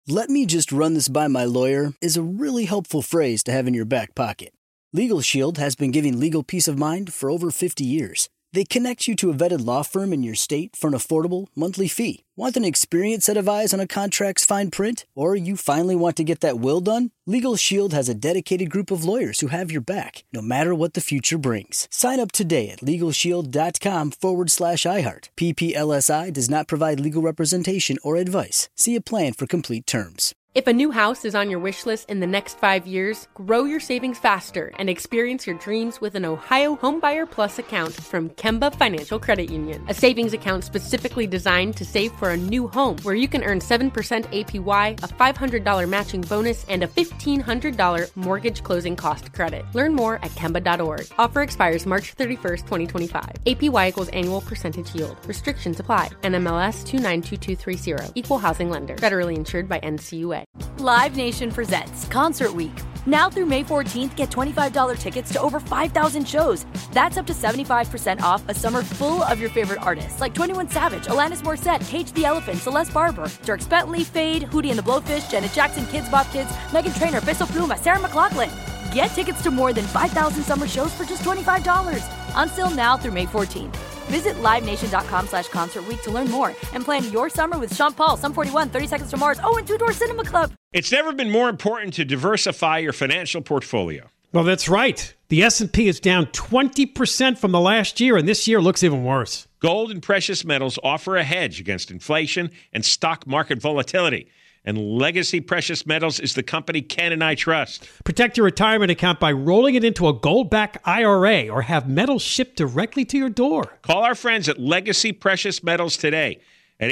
"Let me just run this by my lawyer" is a really helpful phrase to have in your back pocket. Legal Shield has been giving legal peace of mind for over 50 years. They connect you to a vetted law firm in your state for an affordable monthly fee. Want an experienced set of eyes on a contract's fine print? Or you finally want to get that will done? Legal Shield has a dedicated group of lawyers who have your back, no matter what the future brings. Sign up today at LegalShield.com/iHeart. PPLSI does not provide legal representation or advice. See a plan for complete terms. If a new house is on your wish list in the next 5 years, grow your savings faster and experience your dreams with an Ohio Homebuyer Plus account from Kemba Financial Credit Union. A savings account specifically designed to save for a new home, where you can earn 7% APY, a $500 matching bonus, and a $1,500 mortgage closing cost credit. Learn more at Kemba.org. Offer expires March 31st, 2025. APY equals annual percentage yield. Restrictions apply. NMLS 292230. Equal housing lender. Federally insured by NCUA. Live Nation presents Concert Week. Now through May 14th, get $25 tickets to over 5,000 shows. That's up to 75% off a summer full of your favorite artists like 21 Savage, Alanis Morissette, Cage the Elephant, Celeste Barber, Dierks Bentley, Fade, Hootie and the Blowfish, Janet Jackson, Kids Bop Kids, Meghan Trainor, Peso Pluma, Sarah McLachlan. Get tickets to more than 5,000 summer shows for just $25. On sale now through May 14th. Visit LiveNation.com/Concert Week to learn more and plan your summer with Sean Paul, Sum 41, 30 Seconds to Mars, and Two Door Cinema Club. It's never been more important to diversify your financial portfolio. Well, that's right. The S&P is down 20% from the last year, and this year looks even worse. Gold and precious metals offer a hedge against inflation and stock market volatility. And Legacy Precious Metals is the company Ken and I trust. Protect your retirement account by rolling it into a gold-backed IRA or have metals shipped directly to your door. Call our friends at Legacy Precious Metals today at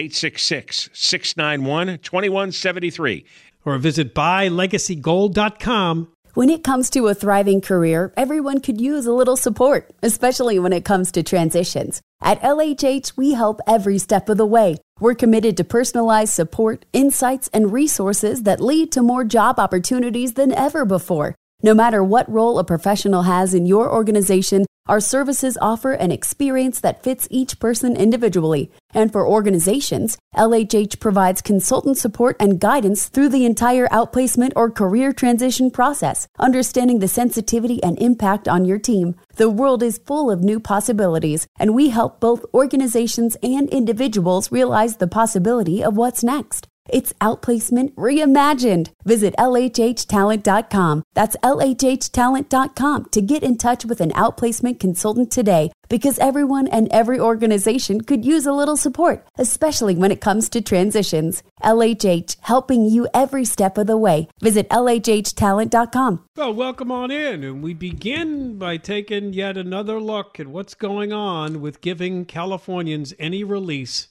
866-691-2173. Or visit buylegacygold.com. When it comes to a thriving career, everyone could use a little support, especially when it comes to transitions. At LHH, we help every step of the way. We're committed to personalized support, insights, and resources that lead to more job opportunities than ever before. No matter what role a professional has in your organization, our services offer an experience that fits each person individually. And for organizations, LHH provides consultant support and guidance through the entire outplacement or career transition process, understanding the sensitivity and impact on your team. The world is full of new possibilities, and we help both organizations and individuals realize the possibility of what's next. It's outplacement reimagined. Visit LHHtalent.com. That's LHHtalent.com to get in touch with an outplacement consultant today, because everyone and every organization could use a little support, especially when it comes to transitions. LHH, helping you every step of the way. Visit LHHtalent.com. Well, welcome on in. And we begin by taking yet another look at what's going on with giving Californians any relief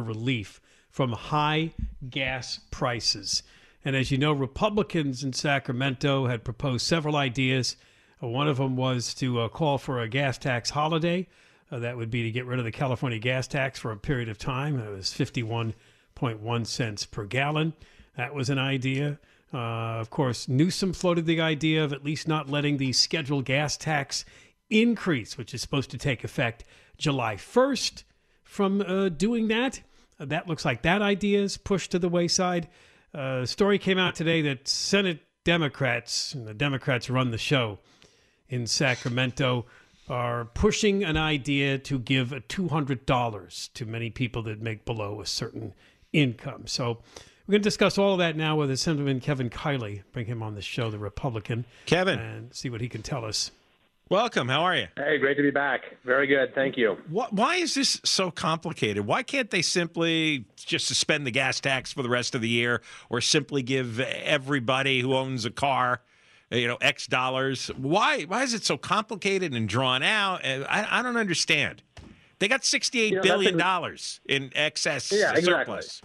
from high gas prices. And as you know, Republicans in Sacramento had proposed several ideas. One of them was to call for a gas tax holiday. That would be to get rid of the California gas tax for a period of time. It was 51.1 cents per gallon. That was an idea. Of course, Newsom floated the idea of at least not letting the scheduled gas tax increase, which is supposed to take effect July 1st from doing that. That looks like that idea is pushed to the wayside. A story came out today that Senate Democrats, and the Democrats run the show in Sacramento, are pushing an idea to give $200 to many people that make below a certain income. So we're going to discuss all of that now with Assemblyman Kevin Kiley. Bring him on the show, the Republican. Kevin. And see what he can tell us. Welcome. How are you? Hey, great to be back. Very good. Thank you. Why is this so complicated? Why can't they simply just suspend the gas tax for the rest of the year, or simply give everybody who owns a car, X dollars? Why is it so complicated and drawn out? I don't understand. They got $68 billion in excess surplus.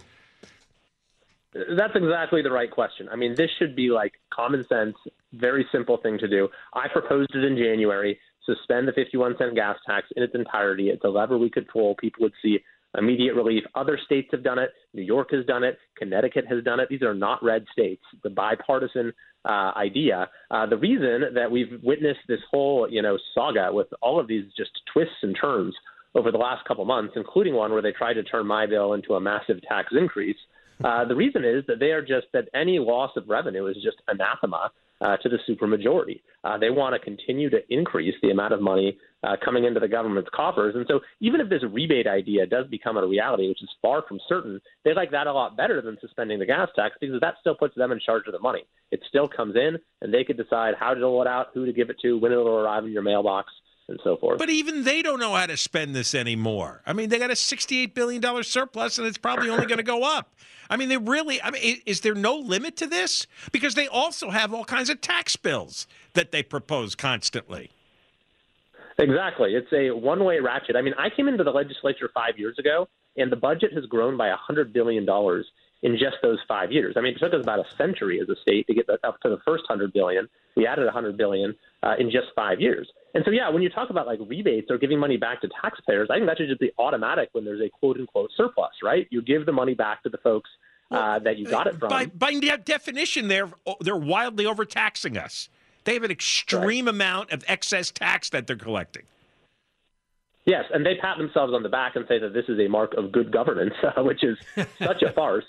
That's exactly the right question. I mean, this should be like common sense, very simple thing to do. I proposed it in January, suspend the 51-cent gas tax in its entirety. It's a lever we could pull. People would see immediate relief. Other states have done it. New York has done it. Connecticut has done it. These are not red states. The bipartisan idea. The reason that we've witnessed this whole, saga with all of these just twists and turns over the last couple months, including one where they tried to turn my bill into a massive tax increase, The reason is that they are just that any loss of revenue is just anathema to the supermajority. They want to continue to increase the amount of money coming into the government's coffers. And so even if this rebate idea does become a reality, which is far from certain, they like that a lot better than suspending the gas tax because that still puts them in charge of the money. It still comes in, and they could decide how to dole it out, who to give it to, when it'll arrive in your mailbox, and so forth. But even they don't know how to spend this anymore. I mean, they got a $68 billion surplus, and it's probably only going to go up. I mean, is there no limit to this? Because they also have all kinds of tax bills that they propose constantly. Exactly. It's a one-way ratchet. I mean, I came into the legislature 5 years ago, and the budget has grown by $100 billion in just those 5 years. I mean, it took us about a century as a state to get up to the first $100 billion. We added $100 billion in just 5 years. And so, yeah, when you talk about like rebates or giving money back to taxpayers, I think that should just be automatic when there's a quote-unquote surplus, right? You give the money back to the folks that you got it from. By definition, they're wildly overtaxing us. They have an extreme amount of excess tax that they're collecting. Yes, and they pat themselves on the back and say that this is a mark of good governance, which is such a farce.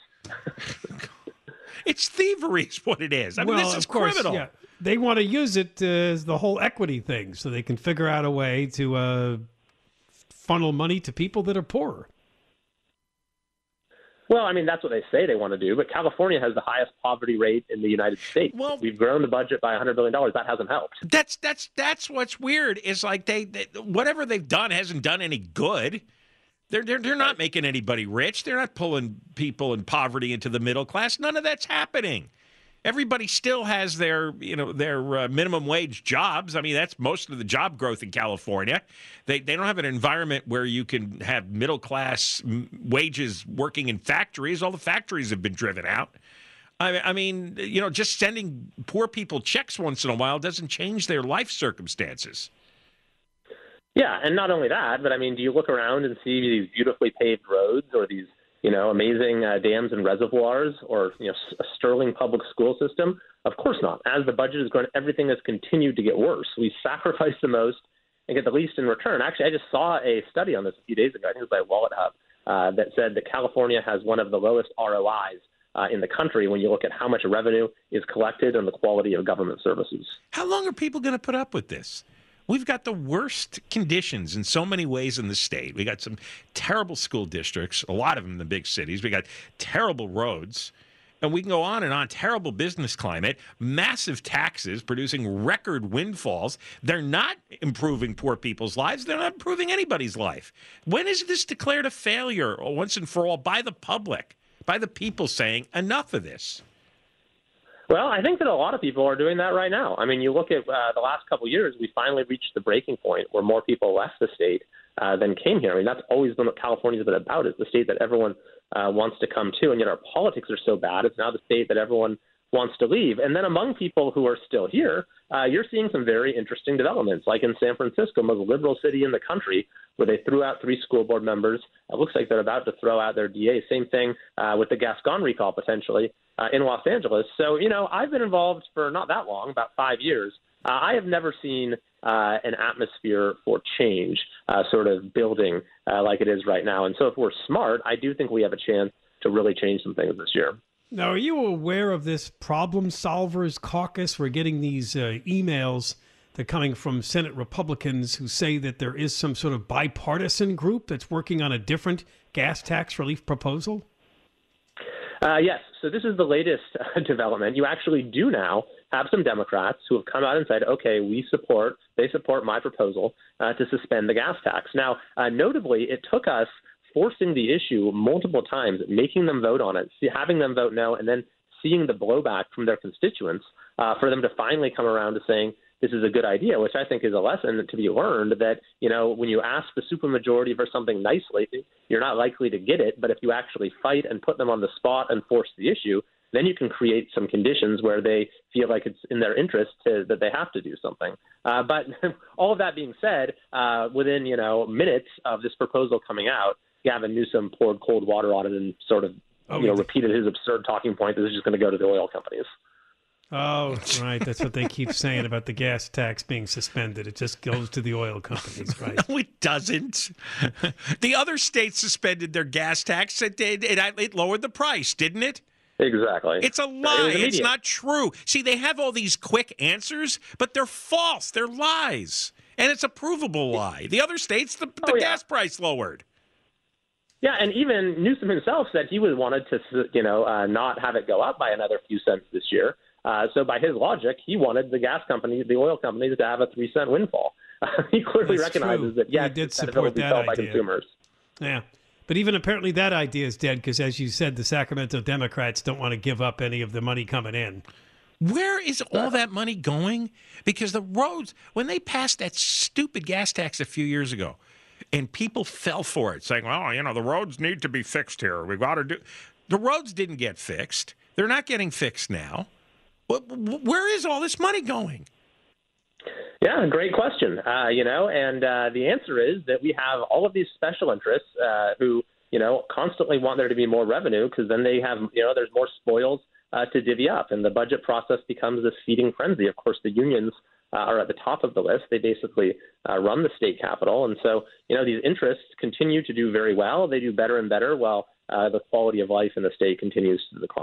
It's thievery is what it is. I mean, this is criminal. Yeah. They want to use it as the whole equity thing so they can figure out a way to funnel money to people that are poorer. Well, I mean, that's what they say they want to do, but California has the highest poverty rate in the United States. Well, we've grown the budget by $100 billion. That hasn't helped. That's what's weird is like they whatever they've done hasn't done any good. They're not making anybody rich. They're not pulling people in poverty into the middle class. None of that's happening. Everybody still has their minimum wage jobs. I mean, that's most of the job growth in California. They don't have an environment where you can have middle class wages working in factories. All the factories have been driven out. I mean, just sending poor people checks once in a while doesn't change their life circumstances. Yeah, and not only that, but I mean, do you look around and see these beautifully paved roads or these amazing dams and reservoirs or, a sterling public school system? Of course not. As the budget has grown, everything has continued to get worse. We sacrifice the most and get the least in return. Actually, I just saw a study on this a few days ago. I think it was by Wallet Hub that said that California has one of the lowest ROIs in the country when you look at how much revenue is collected and the quality of government services. How long are people going to put up with this? We've got the worst conditions in so many ways in the state. We got some terrible school districts, a lot of them in the big cities. We got terrible roads, and we can go on and on. Terrible business climate, massive taxes producing record windfalls. They're not improving poor people's lives. They're not improving anybody's life. When is this declared a failure once and for all by the public, by the people saying enough of this? Well, I think that a lot of people are doing that right now. I mean, you look at the last couple of years, we finally reached the breaking point where more people left the state than came here. I mean, that's always been what California's been about, is the state that everyone wants to come to, and yet our politics are so bad, it's now the state that everyone wants to leave. And then among people who are still here, you're seeing some very interesting developments, like in San Francisco, most liberal city in the country, where they threw out 3 school board members. It looks like they're about to throw out their DA. Same thing with the Gascon recall, potentially, in Los Angeles. So, I've been involved for not that long, about 5 years. I have never seen an atmosphere for change sort of building like it is right now. And so if we're smart, I do think we have a chance to really change some things this year. Now, are you aware of this Problem Solvers Caucus? We're getting these emails that are coming from Senate Republicans who say that there is some sort of bipartisan group that's working on a different gas tax relief proposal. Yes. So this is the latest development. You actually do now have some Democrats who have come out and said, okay, they support my proposal to suspend the gas tax. Now, notably, it took us forcing the issue multiple times, making them vote on it, having them vote no, and then seeing the blowback from their constituents for them to finally come around to saying this is a good idea, which I think is a lesson to be learned that, when you ask the supermajority for something nicely, you're not likely to get it. But if you actually fight and put them on the spot and force the issue, then you can create some conditions where they feel like it's in their interest that they have to do something. But all of that being said, within, minutes of this proposal coming out, Gavin Newsom poured cold water on it and sort of, repeated his absurd talking point that this is just going to go to the oil companies. Oh, right. That's what they keep saying about the gas tax being suspended. It just goes to the oil companies, right? No, it doesn't. The other states suspended their gas tax. It lowered the price, didn't it? Exactly. It's a lie. It's not true. See, they have all these quick answers, but they're false. They're lies. And it's a provable lie. The other states, the gas price lowered. Yeah, and even Newsom himself said he wanted to, not have it go up by another few cents this year. So by his logic, he wanted the gas companies, the oil companies, to have a 3-cent windfall. He clearly recognizes that, yes, he did that support will be that felt by idea. consumers. Yeah. But even apparently that idea is dead because, as you said, the Sacramento Democrats don't want to give up any of the money coming in. Where is all that money going? Because the roads, when they passed that stupid gas tax a few years ago, and people fell for it, saying, well, the roads need to be fixed here. We've got to do. The roads didn't get fixed. They're not getting fixed now. Where is all this money going? Yeah, great question. And the answer is that we have all of these special interests who, constantly want there to be more revenue because then they have, there's more spoils to divvy up, and the budget process becomes this feeding frenzy. Of course, the unions are at the top of the list. They basically run the state capital. And so, these interests continue to do very well. They do better and better while the quality of life in the state continues to decline.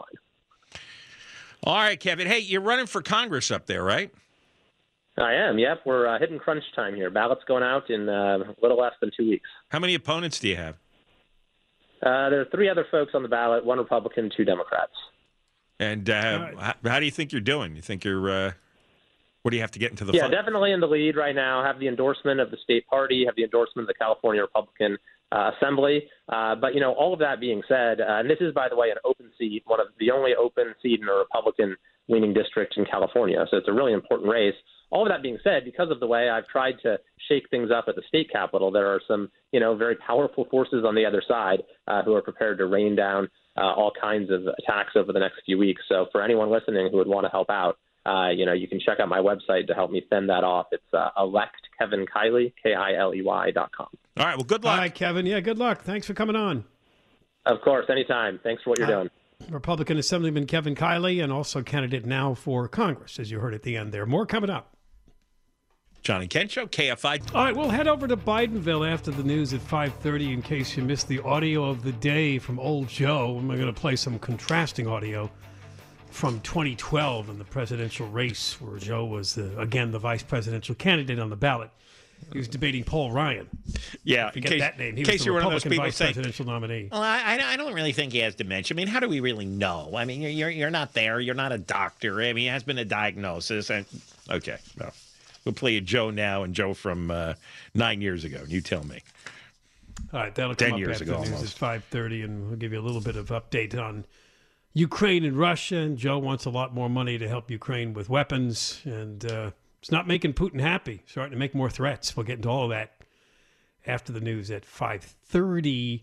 All right, Kevin. Hey, you're running for Congress up there, right? I am, yep. We're hitting crunch time here. Ballot's going out in a little less than 2 weeks. How many opponents do you have? There are 3 other folks on the ballot, 1 Republican, 2 Democrats. And how do you think you're doing? You think you're what do you have to get into the Yeah, definitely in the lead right now. Have the endorsement of the state party, have the endorsement of the California Republican Assembly. But, all of that being said, and this is, by the way, an open seat, one of the only open seat in a Republican-leaning district in California. So it's a really important race. All of that being said, because of the way I've tried to shake things up at the state capitol, there are some, very powerful forces on the other side who are prepared to rain down all kinds of attacks over the next few weeks. So for anyone listening who would want to help out, you can check out my website to help me fend that off. It's electkevinkiley, KILEY.com. All right. Well, good luck. All right, Kevin. Yeah, good luck. Thanks for coming on. Of course. Anytime. Thanks for what you're doing. Republican Assemblyman Kevin Kiley, and also candidate now for Congress, as you heard at the end there. More coming up. John and Ken Show, KFI. All right, we'll head over to Bidenville after the news at 5:30 in case you missed the audio of the day from Old Joe. And we're going to play some contrasting audio from 2012 in the presidential race, where Joe was, again, the vice presidential candidate on the ballot. He was debating Paul Ryan. Yeah, Forget that name. He was the Republican vice presidential nominee. Well, I don't really think he has dementia. I mean, how do we really know? I mean, you're not there. You're not a doctor. I mean, he has been a diagnosis. And okay, no. We'll play you Joe now and Joe from 9 years ago. You tell me. All right, that'll come 10 up years after ago, the news almost. at 5:30, and we'll give you a little bit of update on Ukraine and Russia. And Joe wants a lot more money to help Ukraine with weapons, and it's not making Putin happy. Starting to make more threats. We'll get into all of that after the news at 5:30.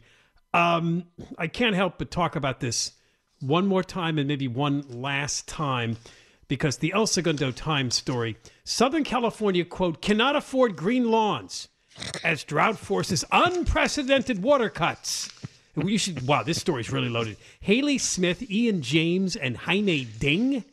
I can't help but talk about this one more time and maybe one last time, because the El Segundo Times story, Southern California, quote, cannot afford green lawns as drought forces unprecedented water cuts. Wow, this story's really loaded. Haley Smith, Ian James, and Heine Ding.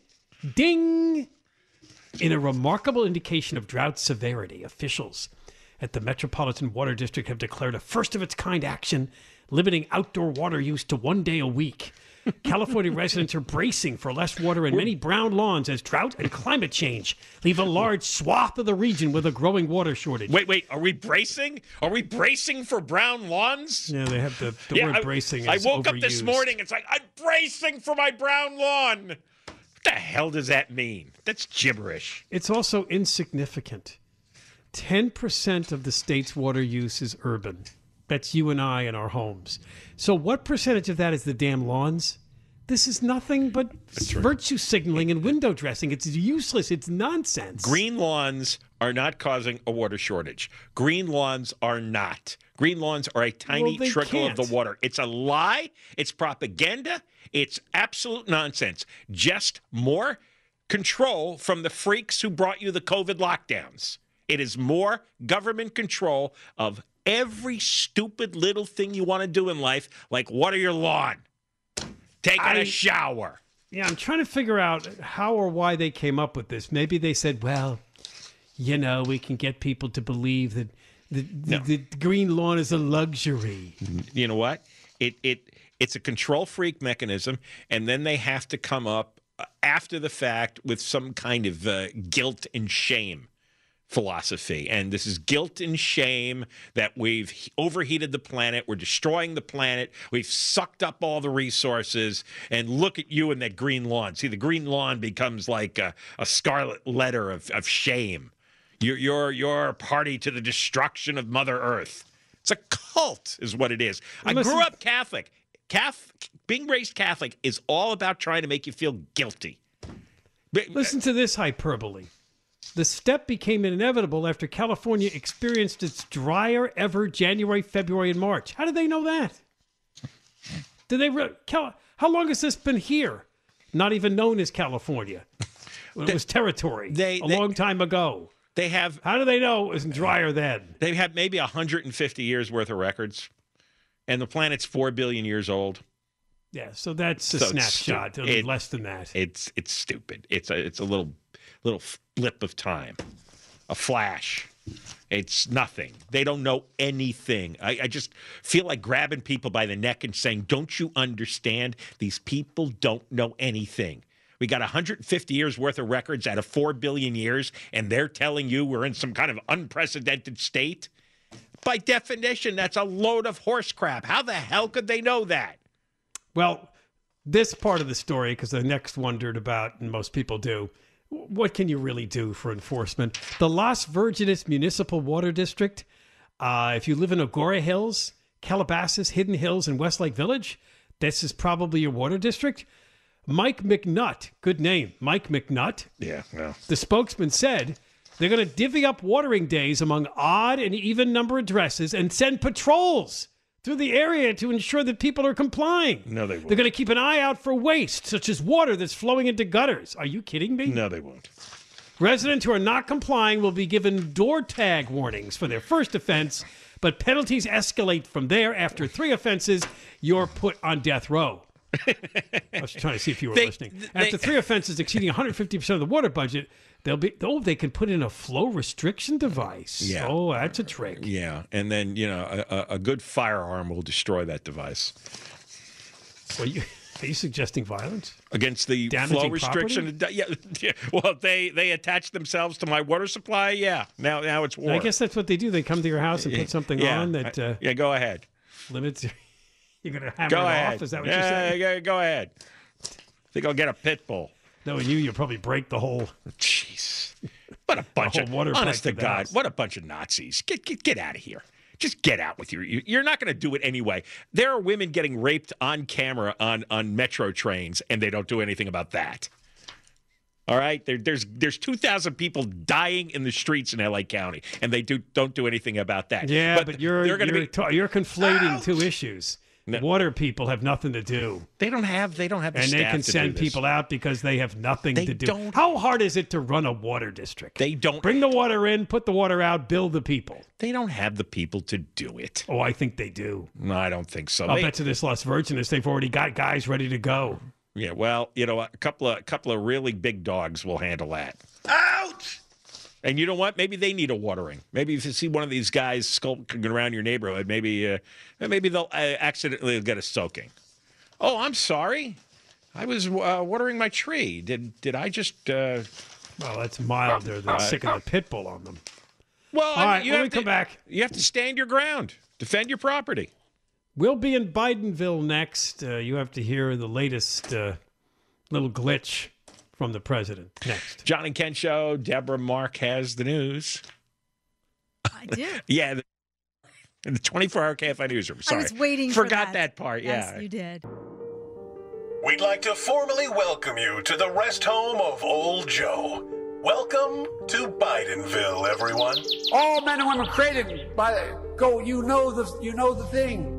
In a remarkable indication of drought severity, officials at the Metropolitan Water District have declared a first-of-its-kind action limiting outdoor water use to 1 day a week. California residents are bracing for less water and many brown lawns as drought and climate change leave a large swath of the region with a growing water shortage. Wait, are we bracing? Are we bracing for brown lawns? Yeah, they have the word bracing. I is woke up overused. this morning, it's like, I'm bracing for my brown lawn. What the hell does that mean? That's gibberish. It's also insignificant. 10% of the state's water use is urban. That's you and I in our homes. So what percentage of that is the damn lawns? This is nothing but virtue signaling and window dressing. It's useless. It's nonsense. Green lawns are not causing a water shortage. Green lawns are not. Green lawns are a tiny trickle of the water. It's a lie. It's propaganda. It's absolute nonsense. Just more control from the freaks who brought you the COVID lockdowns. It is more government control of every stupid little thing you want to do in life, like water your lawn, taking a shower. Yeah, I'm trying to figure out how or why they came up with this. Maybe they said, well, we can get people to believe that the green lawn is a luxury. You know what? It's a control freak mechanism, and then they have to come up after the fact with some kind of guilt and shame philosophy. And this is guilt and shame that we've overheated the planet. We're destroying the planet. We've sucked up all the resources. And look at you and that green lawn. See, the green lawn becomes like a scarlet letter of shame. You're party to the destruction of Mother Earth. It's a cult is what it is. I grew up Catholic. Being raised Catholic is all about trying to make you feel guilty. Listen to this hyperbole. The step became inevitable after California experienced its drier ever January, February, and March. How did they know that? How long has this been here? Not even known as California. It was territory a long time ago. How do they know it was drier then? They have maybe 150 years worth of records, and the planet's 4 billion years old. Yeah, so that's a snapshot. Less than that. It's stupid. It's a little blip of time, a flash. It's nothing. They don't know anything. I just feel like grabbing people by the neck and saying, don't you understand? These people don't know anything. We got 150 years worth of records out of 4 billion years, and they're telling you we're in some kind of unprecedented state? By definition, that's a load of horse crap. How the hell could they know that? Well, this part of the story, because the next wondered about, and most people do, what can you really do for enforcement? The Las Virgenes Municipal Water District, if you live in Agoura Hills, Calabasas, Hidden Hills, and Westlake Village, this is probably your water district. Mike McNutt, good name, Mike McNutt. Yeah, well. The spokesman said they're going to divvy up watering days among odd and even number addresses and send patrols through the area to ensure that people are complying. No, they won't. They're going to keep an eye out for waste, such as water that's flowing into gutters. Are you kidding me? No, they won't. Residents who are not complying will be given door tag warnings for their first offense, but penalties escalate from there. After 3 offenses, you're put on death row. I was trying to see if you were listening. After 3 offenses exceeding 150% of the water budget, they can put in a flow restriction device. Yeah. Oh, that's a trick. Yeah, and then a good firearm will destroy that device. Well, are you suggesting violence against the damaging flow restriction? Yeah. Well, they attach themselves to my water supply. Yeah. Now it's war. I guess that's what they do. They come to your house and put something on that. Yeah. Go ahead. Limits. You're going to hammer it off? Is that what you're saying? Yeah, go ahead. I think I'll get a pit bull. Knowing you'll probably break the whole... Jeez. What a bunch of... Honest to God, what a bunch of Nazis. Get out of here. Just get out with you. You're not going to do it anyway. There are women getting raped on camera on metro trains, and they don't do anything about that. All right? There's 2,000 people dying in the streets in L.A. County, and they don't do anything about that. Yeah, but you're conflating two issues. No. Water people have nothing to do. They don't have the and staff they can to send do this. people out because they have nothing to do. How hard is it to run a water district? They don't bring the water in, put the water out, bill the people. They don't have the people to do it. Oh, I think they do. No, I don't think so. I'll bet to this Las Virgenes, they've already got guys ready to go. Yeah, well, a couple of really big dogs will handle that. Ouch! And you know what? Maybe they need a watering. Maybe if you see one of these guys skulking around your neighborhood, maybe they'll accidentally get a soaking. Oh, I'm sorry. I was watering my tree. Did I just? Well, that's milder than sicking a pit bull on them. Well, all right, when we come back, you have to stand your ground, defend your property. We'll be in Bidenville next. You have to hear the latest little glitch from the president next. John and Ken Show. Deborah Mark has the news. I do. Yeah, the 24-hour KFI newsroom. Sorry, I was waiting. Forgot that part. Yes, yeah, you did. We'd like to formally welcome you to the rest home of Old Joe. Welcome to Bidenville, everyone. All men and women created by go. You know the thing.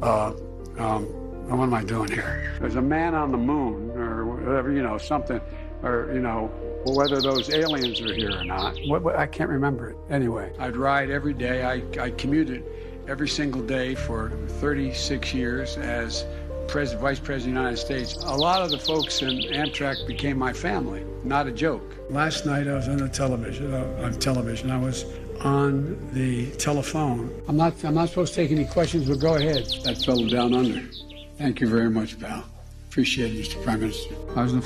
What am I doing here? There's a man on the moon, or whatever, something. Or, whether those aliens are here or not. I can't remember it. Anyway, I'd ride every day. I commuted every single day for 36 years as Vice President of the United States. A lot of the folks in Amtrak became my family. Not a joke. Last night I was on television. I was on the telephone. I'm not supposed to take any questions, but go ahead. That fellow down under. Thank you very much, pal. Appreciate you, Mr. Prime Minister. I was in the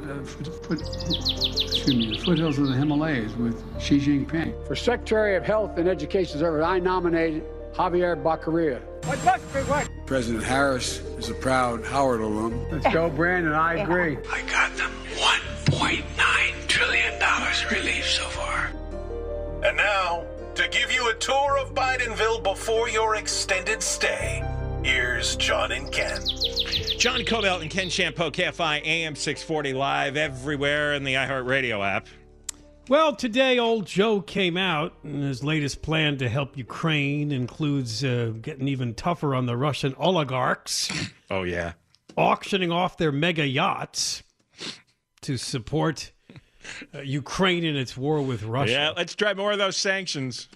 foothills of the Himalayas with Xi Jinping. For Secretary of Health and Education Service, I nominated Javier Baccaria. What? President Harris is a proud Howard alum. Let's go, Brandon. I agree. I got them $1.9 trillion relief so far. And now, to give you a tour of Bidenville before your extended stay, here's John and Ken. John Cobelt and Ken Shampoo, KFI AM 640 live everywhere in the iHeartRadio app. Well, today old Joe came out, and his latest plan to help Ukraine includes getting even tougher on the Russian oligarchs. Oh, yeah. Auctioning off their mega yachts to support Ukraine in its war with Russia. Yeah, let's try more of those sanctions.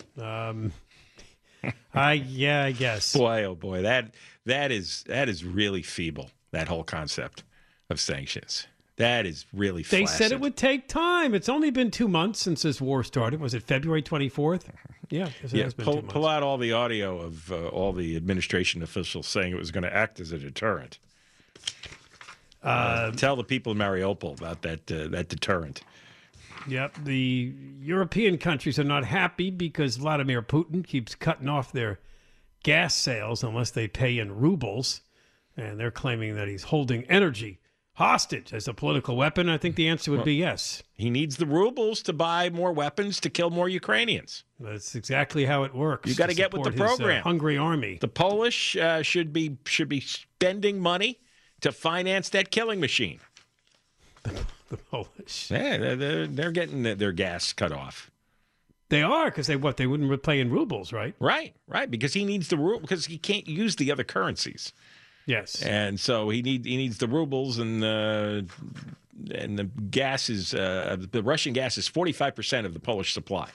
I guess. Boy, oh boy, that is really feeble, that whole concept of sanctions. That is really flaccid. They said it would take time. It's only been 2 months since this war started. Was it February 24th? Yeah, it has been 2 months. Pull out all the audio of all the administration officials saying it was going to act as a deterrent. Tell the people in Mariupol about that deterrent. Yep, the European countries are not happy because Vladimir Putin keeps cutting off their gas sales unless they pay in rubles, and they're claiming that he's holding energy hostage as a political weapon. I think the answer would be yes. He needs the rubles to buy more weapons to kill more Ukrainians. That's exactly how it works. You got to get with the program. His, hungry army. The Polish should be spending money to finance that killing machine. The Polish. Yeah, they're getting their gas cut off. They are, because they wouldn't pay in rubles, right? Right, because he needs the ruble, because he can't use the other currencies. Yes, and so he needs the rubles, and the gas is the Russian gas is 45% of the Polish supply.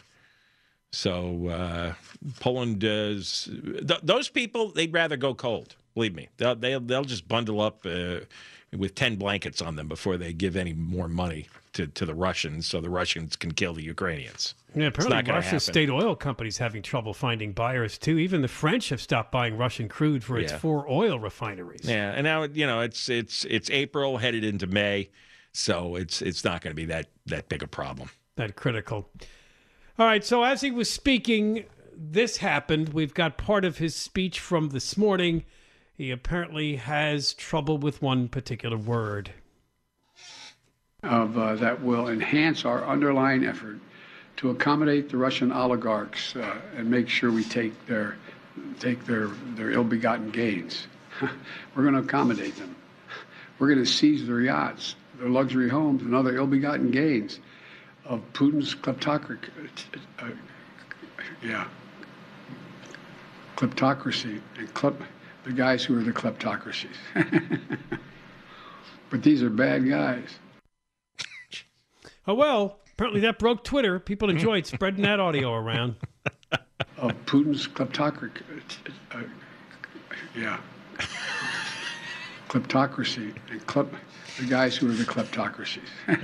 So Poland does those people, they'd rather go cold. Believe me, they'll just bundle up with 10 blankets on them before they give any more money to the Russians, so the Russians can kill the Ukrainians. Yeah, apparently Russian state oil companies having trouble finding buyers too. Even the French have stopped buying Russian crude for its 4 oil refineries. Yeah, and now it's April, headed into May, so it's not going to be that big a problem. That critical. All right, so as he was speaking, this happened. We've got part of his speech from this morning. He apparently has trouble with one particular word. That will enhance our underlying effort to accommodate the Russian oligarchs and make sure we take their ill-begotten gains. We're going to accommodate them. We're going to seize their yachts, their luxury homes, and other ill-begotten gains of Putin's kleptocracy. Kleptocracy and the guys who are the kleptocracies. But these are bad guys. Oh, well, apparently that broke Twitter. People enjoyed spreading that audio around. Of Putin's kleptocracy. Kleptocracy and the guys who are the kleptocracies.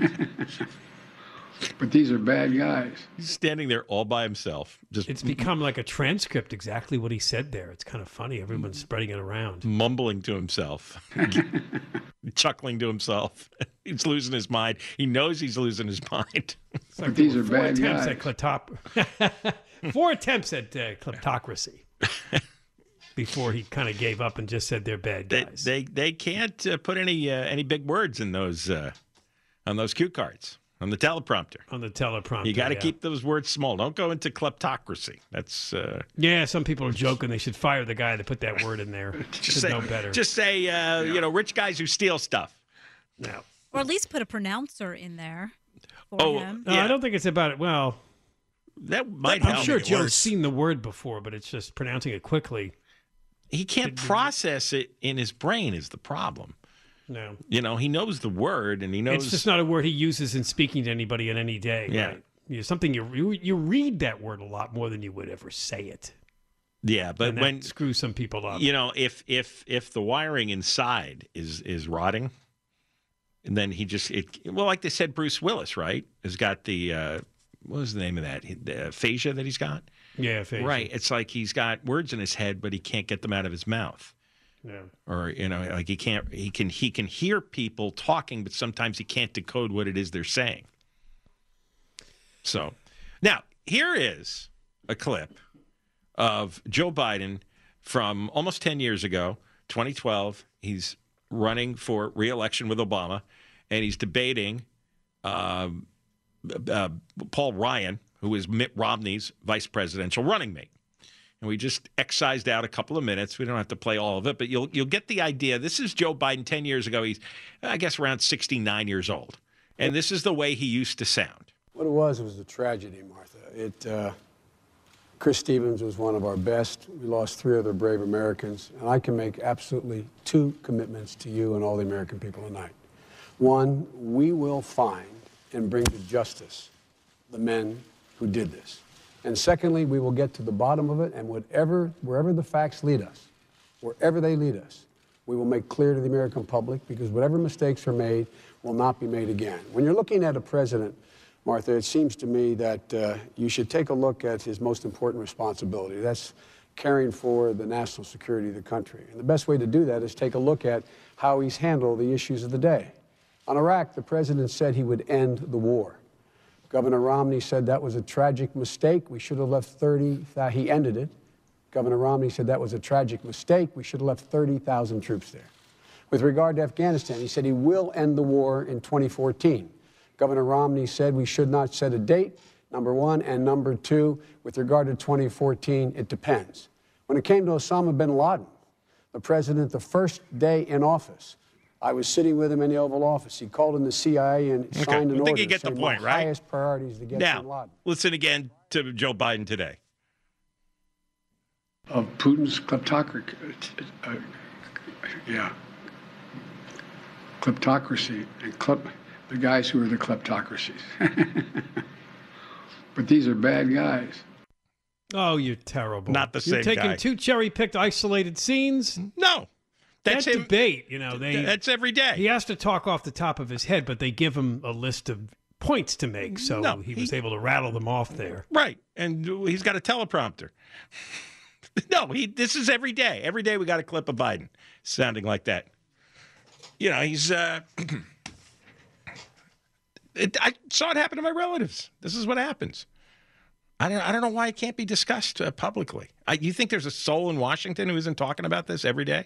But these are bad guys. He's standing there all by himself. It's become like a transcript, exactly what he said there. It's kind of funny. Everyone's spreading it around. Mumbling to himself. Chuckling to himself. He's losing his mind. He knows he's losing his mind. It's like these are bad guys. 4 attempts at kleptocracy. Before he kind of gave up and just said they're bad guys. They can't put any big words in those on those cue cards. On the teleprompter. You got to keep those words small. Don't go into kleptocracy. That's yeah. Some people are joking. They should fire the guy that put that word in there. Just know better. Just say rich guys who steal stuff. No. Or at least put a pronouncer in there for him. No, I don't think it's about it. Well, that might help. I'm sure Joe's seen the word before, but it's just pronouncing it quickly. He can't process it in his brain is the problem. No. He knows the word, and he knows... It's just not a word he uses in speaking to anybody in any day. Yeah. Right? Something you read that word a lot more than you would ever say it. Yeah, but and when screw some people up. if the wiring inside is rotting, and then like they said, Bruce Willis, right, has got the what was the name of that? The aphasia that he's got. Yeah, aphasia. Right. It's like he's got words in his head, but he can't get them out of his mouth. Yeah. Or like he can hear people talking, but sometimes he can't decode what it is they're saying. So now here is a clip of Joe Biden from almost 10 years ago, 2012. He's running for re-election with Obama, and he's debating Paul Ryan, who is Mitt Romney's vice presidential running mate. And we just excised out a couple of minutes. We don't have to play all of it, but you'll get the idea. This is Joe Biden 10 years ago. He's, I guess, around 69 years old. And this is the way he used to sound. What it was a tragedy, Martha. Chris Stevens was one of our best. We lost 3 other brave Americans. And I can make absolutely 2 commitments to you and all the American people tonight. One, we will find and bring to justice the men who did this. And secondly, we will get to the bottom of it, and wherever the facts lead us, wherever they lead us, we will make clear to the American public, because whatever mistakes are made will not be made again. When you're looking at a president, Martha, it seems to me that you should take a look at his most important responsibility. That's caring for the national security of the country. And the best way to do that is take a look at how he's handled the issues of the day. On Iraq, the president said he would end the war. Governor Romney said that was a tragic mistake. We should have left 30,000. He ended it. Governor Romney said that was a tragic mistake. We should have left 30,000 troops there. With regard to Afghanistan, he said he will end the war in 2014. Governor Romney said we should not set a date, number one. And number two, with regard to 2014, it depends. When it came to Osama bin Laden, the president, the first day in office, I was sitting with him in the Oval Office. He called in the CIA and signed an order. I think you get the point, right? Highest priorities to get bin Laden. Now, listen again to Joe Biden today. Of Putin's kleptocracy, kleptocracy, and the guys who are the kleptocracies. But these are bad guys. Oh, you're terrible. Not the same You're taking guy. 2 cherry-picked, isolated scenes. No. That's that him. Debate, that's every day. He has to talk off the top of his head, but they give him a list of points to make, so he was able to rattle them off there. Right, and he's got a teleprompter. This is every day. Every day we got a clip of Biden sounding like that. He's. I saw it happen to my relatives. This is what happens. I don't know why it can't be discussed publicly. You think there's a soul in Washington who isn't talking about this every day?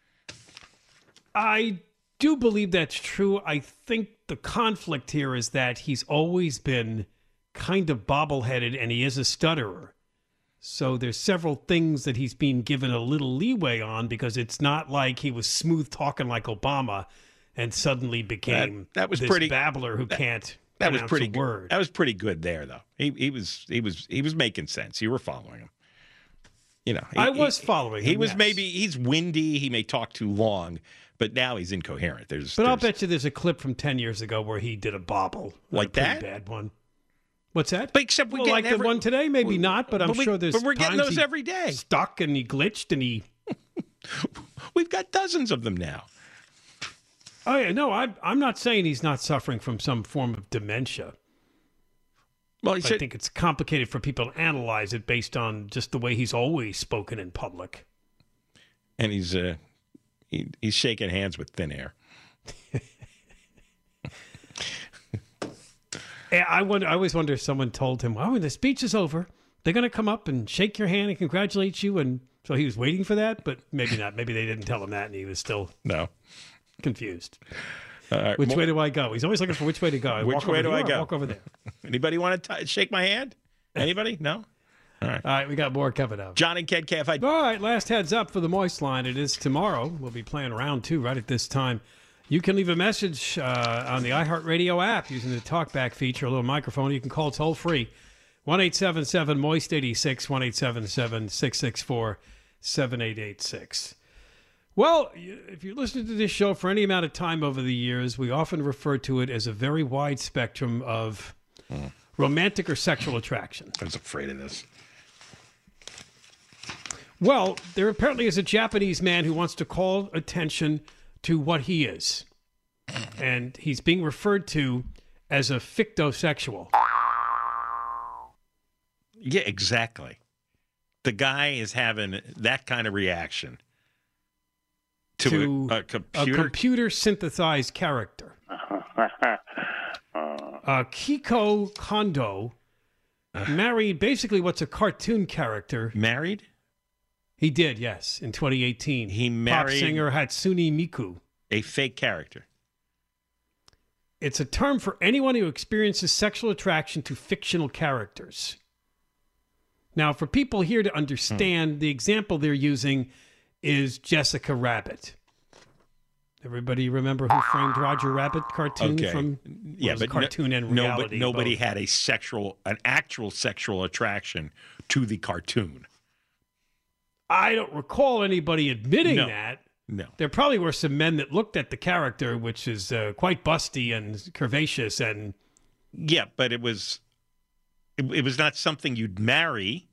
I do believe that's true. I think the conflict here is that he's always been kind of bobbleheaded, and he is a stutterer. So there's several things that he's being given a little leeway on, because it's not like he was smooth talking like Obama and suddenly became that was this pretty babbler who can't that was pronounce pretty a good. word. That was pretty good there, though. He was making sense. You were following him. I was following him. He was yes. he's windy. He may talk too long, but now he's incoherent. I'll bet you there's a clip from 10 years ago where he did a bobble. Like a that? Bad one. What's that? But except we like the one today, maybe not, but I'm sure there's. But we're getting times those every day. Stuck and he glitched and he. We've got dozens of them now. Oh yeah, no, I'm not saying he's not suffering from some form of dementia. Well, I think it's complicated for people to analyze it based on just the way he's always spoken in public. And he's shaking hands with thin air. I always wonder if someone told him, "Oh, when the speech is over, they're going to come up and shake your hand and congratulate you." And so he was waiting for that, but maybe not. Maybe they didn't tell him that, and he was still confused. Which way do I go? He's always looking for which way to go. Which way do I go? Walk over there. Anybody want to shake my hand? Anybody? No? All right, we got more coming up. John and Ken KFI. All right, last heads up for the Moist Line. It is tomorrow. We'll be playing round 2 right at this time. You can leave a message on the iHeartRadio app using the TalkBack feature, a little microphone. You can call toll free, 1-877-MOIST-86, 1-877-664-7886. Well, if you're listening to this show for any amount of time over the years, we often refer to it as a very wide spectrum of romantic or sexual attraction. I was afraid of this. Well, there apparently is a Japanese man who wants to call attention to what he is. And he's being referred to as a fictosexual. Yeah, exactly. The guy is having that kind of reaction to a computer synthesized character. Kiko Kondo married basically what's a cartoon character. Married? He did, yes, in 2018. He married pop singer Hatsune Miku. A fake character. It's a term for anyone who experiences sexual attraction to fictional characters. Now, for people here to understand, the example they're using is Jessica Rabbit. Everybody remember Who Framed Roger Rabbit cartoon from but cartoon and reality? Nobody had an actual sexual attraction to the cartoon. I don't recall anybody admitting that. No. There probably were some men that looked at the character, which is quite busty and curvaceous, and yeah, but it was not something you'd marry.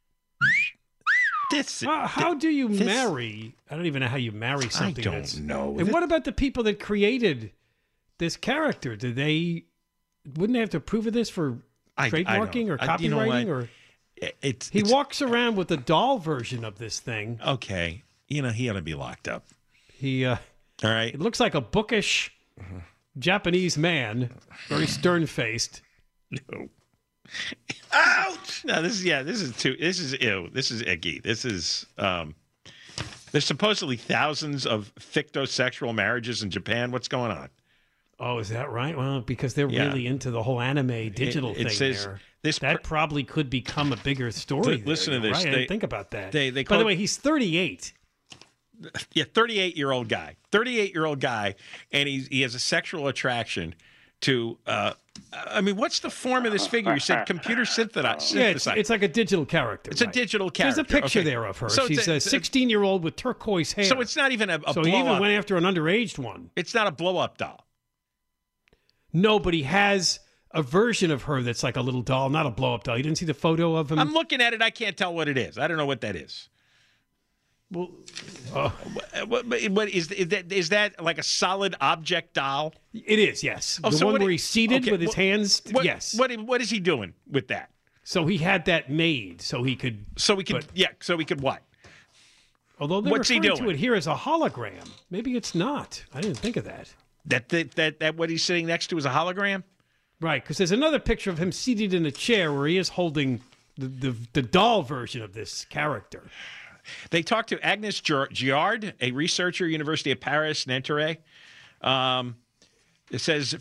How do you marry? I don't even know how you marry something. I don't know. And what about the people that created this character? Wouldn't they have to approve of this for trademarking or copywriting? He walks around with a doll version of this thing. Okay. He ought to be locked up. All right. It looks like a bookish Japanese man, very stern-faced. No. Ouch! No, this is ew. This is icky. This is there's supposedly thousands of fictosexual marriages in Japan. What's going on? Oh, is that right? Well, because they're really into the whole anime digital thing there. That probably could become a bigger story. Listen to this. Right? I didn't think about that. By the way, he's 38. Yeah, 38-year-old guy. 38-year-old guy, and he has a sexual attraction to what's the form of this figure? You said computer synthesized. Yeah, it's like a digital character. It's a digital character. There's a picture there of her. So she's a 16-year-old with turquoise hair. So it's not even a so blow-up. he even went after an underage one. It's not a blow-up doll. No, but he has a version of her that's like a little doll, not a blow-up doll. You didn't see the photo of him? I'm looking at it. I can't tell what it is. I don't know what that is. Well, what is that like a solid object doll? It is, yes. Oh, the one where he's seated with his hands. Yes. What is he doing with that? So he had that made so he could. So we could what? Although they're referring to it here as a hologram. Maybe it's not. I didn't think of that. That what he's sitting next to is a hologram? Right, because there's another picture of him seated in a chair where he is holding the doll version of this character. They talked to Agnes Giard, a researcher, University of Paris, Nanterre. It says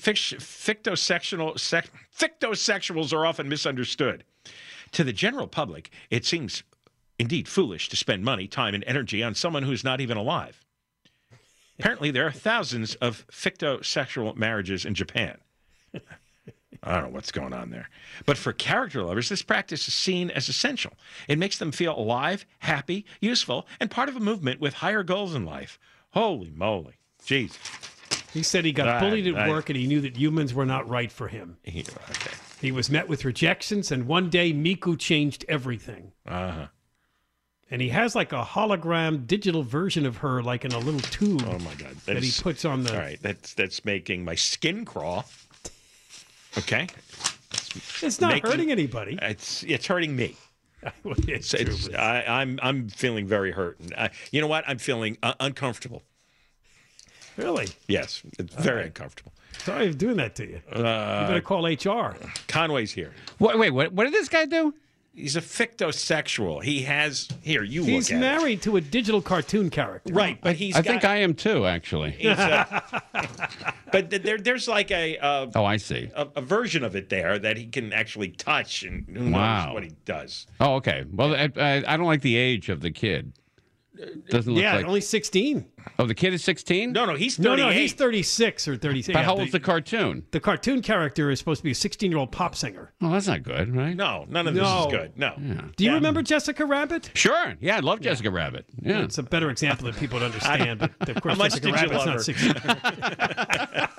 fictosexuals are often misunderstood. To the general public, it seems indeed foolish to spend money, time, and energy on someone who's not even alive. Apparently, there are thousands of fictosexual marriages in Japan. I don't know what's going on there. But for character lovers, this practice is seen as essential. It makes them feel alive, happy, useful, and part of a movement with higher goals in life. Holy moly. Jeez. He said he got bullied at work and he knew that humans were not right for him. He was met with rejections, and one day Miku changed everything. Uh-huh. And he has like a hologram digital version of her, like in a little tube. Oh, my God. That he puts on the... All right, that's making my skin crawl. Okay. It's not hurting anybody. It's hurting me. True. I'm feeling very hurt. You know what? I'm feeling uncomfortable. Really? Yes. It's very uncomfortable. Sorry for doing that to you. You better call HR. Conway's here. Wait, what did this guy do? He's a fictosexual. He has... Here, you He's look at married to a digital cartoon character. Right, but I think I am too, actually. But there's like a... I see. A version of it there that he can actually touch, and who knows what he does. Oh, okay. Well, I don't like the age of the kid. Doesn't look like... only 16. Oh, the kid is 16? No, he's 38. No, he's 36 or 36. But how old's the cartoon? The cartoon character is supposed to be a 16-year-old pop singer. Well, that's not good, right? No, none of this is good. No. Yeah. Do you remember Jessica Rabbit? Sure. Yeah, I love Jessica Rabbit. Yeah. It's a better example that people would understand, but of course Jessica Rabbit's not 16.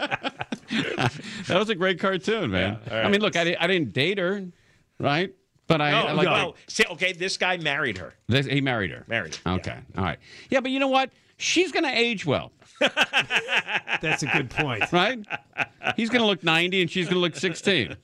That was a great cartoon, man. Yeah, right. I mean, look, I didn't date her, right? But this guy married her. He married her. Okay. All right. Yeah, but you know what? She's going to age well. That's a good point. Right? He's going to look 90 and she's going to look 16.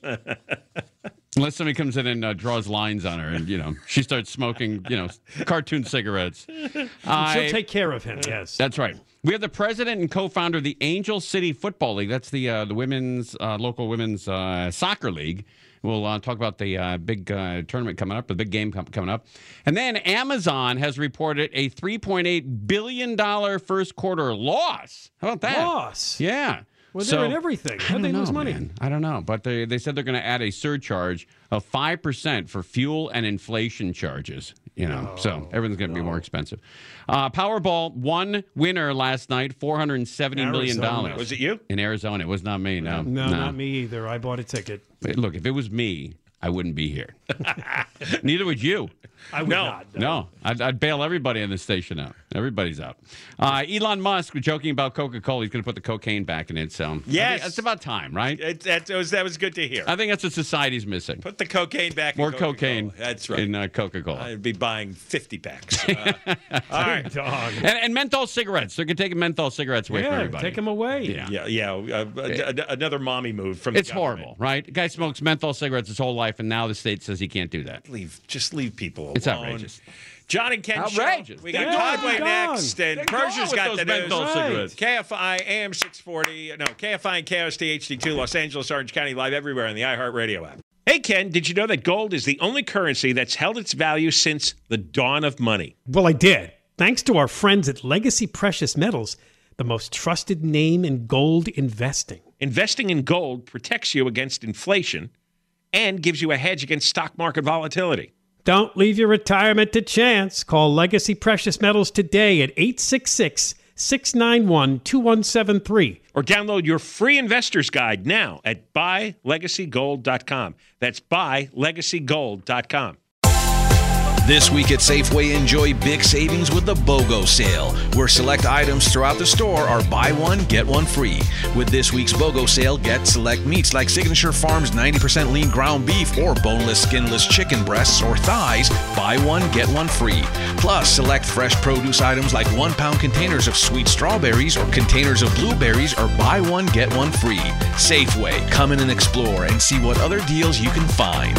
Unless somebody comes in and draws lines on her and, she starts smoking, cartoon cigarettes. She'll take care of him, yes. That's right. We have the president and co-founder of the Angel City Football League. That's the women's local women's soccer league. We'll talk about the big tournament coming up, the big game coming up. And then Amazon has reported a $3.8 billion first quarter loss. How about that? Loss? Yeah. Well, they're in everything. How'd they lose money? Man. I don't know. But they said they're going to add a surcharge of 5% for fuel and inflation charges. So everything's going to be more expensive. Powerball, one winner last night, $470 million. Was it you? In Arizona. It was not me, no. No, not me either. I bought a ticket. Look, if it was me, I wouldn't be here. Neither would you. I would not. No. I'd bail everybody on this station out. Everybody's out. Elon Musk was joking about Coca-Cola. He's going to put the cocaine back in it. So yes, it's about time, right? That was good to hear. I think that's what society's missing. Put the cocaine back. More in Coca-Cola. cocaine. That's right. In Coca-Cola. I'd be buying 50 packs. All right, dog. And menthol cigarettes. They're going to take menthol cigarettes away from everybody. Take them away. Yeah. Another mommy move from. It's horrible, right? The guy smokes menthol cigarettes his whole life, and now the state says he can't do that. Just leave people alone. It's outrageous. John and Ken outrageous. Show. We got Conway next, and Persia's got the news. Cigarettes. KFI AM 640. No, KFI and KOST HD2, Los Angeles, Orange County, live everywhere on the iHeartRadio app. Hey, Ken, did you know that gold is the only currency that's held its value since the dawn of money? Well, I did. Thanks to our friends at Legacy Precious Metals, the most trusted name in gold investing. Investing in gold protects you against inflation and gives you a hedge against stock market volatility. Don't leave your retirement to chance. Call Legacy Precious Metals today at 866-691-2173. Or download your free investor's guide now at buylegacygold.com. That's buylegacygold.com. This week at Safeway, enjoy big savings with the BOGO sale, where select items throughout the store are buy one, get one free. With this week's BOGO sale, get select meats like Signature Farms 90% lean ground beef or boneless, skinless chicken breasts or thighs, buy one, get one free. Plus, select fresh produce items like 1 pound containers of sweet strawberries or containers of blueberries are buy one, get one free. Safeway, come in and explore and see what other deals you can find.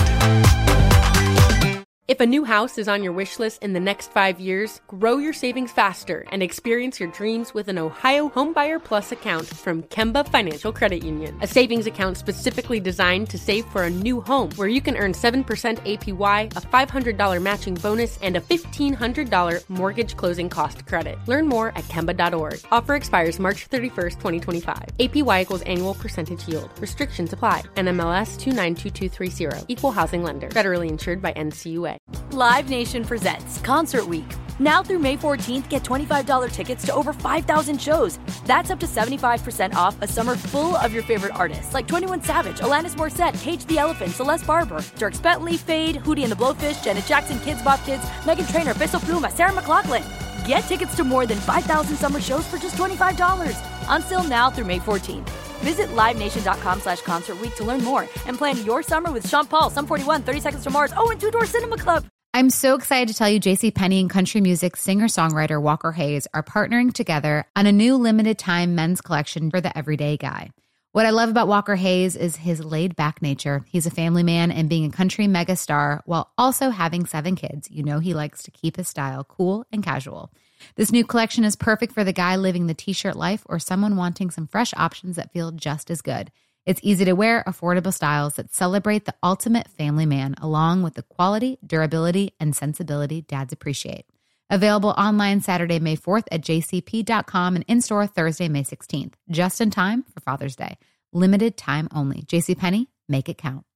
If a new house is on your wish list in the next 5 years, grow your savings faster and experience your dreams with an Ohio Homebuyer Plus account from Kemba Financial Credit Union. A savings account specifically designed to save for a new home, where you can earn 7% APY, a $500 matching bonus, and a $1,500 mortgage closing cost credit. Learn more at Kemba.org. Offer expires March 31st, 2025. APY equals annual percentage yield. Restrictions apply. NMLS 292230. Equal housing lender. Federally insured by NCUA. Live Nation presents Concert Week. Now through May 14th, get $25 tickets to over 5,000 shows. That's up to 75% off a summer full of your favorite artists like 21 Savage, Alanis Morissette, Cage the Elephant, Celeste Barber, Dierks Bentley, Fade, Hootie and the Blowfish, Janet Jackson, Kids Bop Kids, Meghan Trainor, Peso Pluma, Sarah McLachlan. Get tickets to more than 5,000 summer shows for just $25. Until now through May 14th. Visit LiveNation.com/Concert Week to learn more and plan your summer with Sean Paul, Sum 41, 30 Seconds to Mars, and Two Door Cinema Club. I'm so excited to tell you JCPenney and country music singer-songwriter Walker Hayes are partnering together on a new limited-time men's collection for the everyday guy. What I love about Walker Hayes is his laid-back nature. He's a family man, and being a country megastar while also having 7 kids, you know he likes to keep his style cool and casual. This new collection is perfect for the guy living the t-shirt life or someone wanting some fresh options that feel just as good. It's easy to wear, affordable styles that celebrate the ultimate family man, along with the quality, durability, and sensibility dads appreciate. Available online Saturday, May 4th at jcp.com and in-store Thursday, May 16th. Just in time for Father's Day. Limited time only. JCPenney, make it count.